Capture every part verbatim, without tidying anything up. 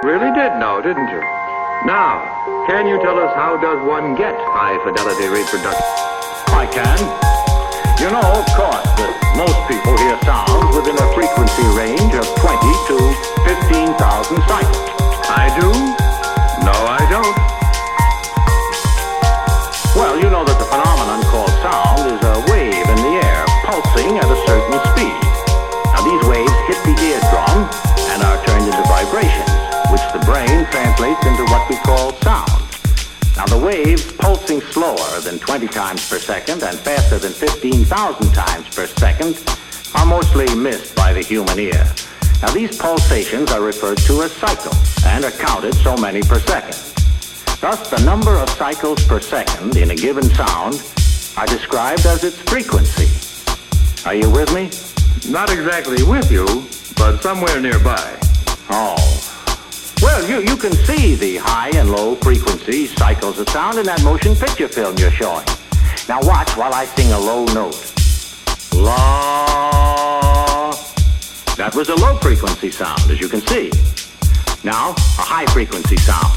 Really did know, didn't you? Now, can you tell us how does one get high-fidelity reproduction? I can. You know, of course, that most people hear sounds within a frequency range of twenty to fifteen thousand cycles. I do? No, I don't. Well, you know that the phenomenon called sound is a wave in the air, pulsing at a certain speed. Now, these waves hit the eardrum and are turned into vibrations, which the brain translates into what we call sound. Now, the waves pulsing slower than twenty times per second and faster than fifteen thousand times per second are mostly missed by the human ear. Now, these pulsations are referred to as cycles and are counted so many per second. Thus, the number of cycles per second in a given sound are described as its frequency. Are you with me? Not exactly with you, but somewhere nearby. Oh. Well, you, you can see the high and low frequency cycles of sound in that motion picture film you're showing. Now watch while I sing a low note. La. That was a low frequency sound, as you can see. Now, a high frequency sound.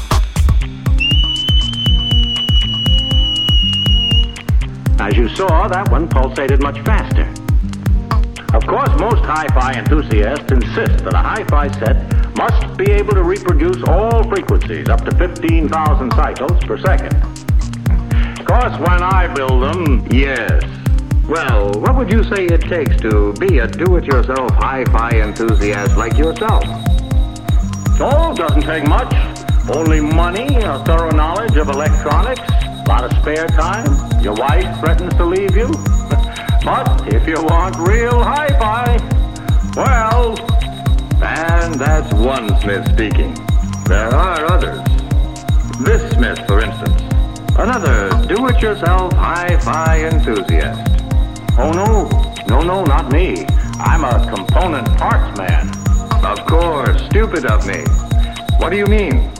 As you saw, that one pulsated much faster. Of course, most hi-fi enthusiasts insist that a hi-fi set must be able to reproduce all frequencies up to fifteen thousand cycles per second. Of course, when I build them, yes. Well, what would you say it takes to be a do-it-yourself hi-fi enthusiast like yourself? Oh, doesn't take much. Only money, a thorough knowledge of electronics, a lot of spare time. Your wife threatens to leave you. But if you want real hi-fi, well, and that's one Smith speaking. There are others. This Smith, for instance. Another do-it-yourself hi-fi enthusiast. Oh, no. No, no, not me. I'm a component parts man. Of course. Stupid of me. What do you mean?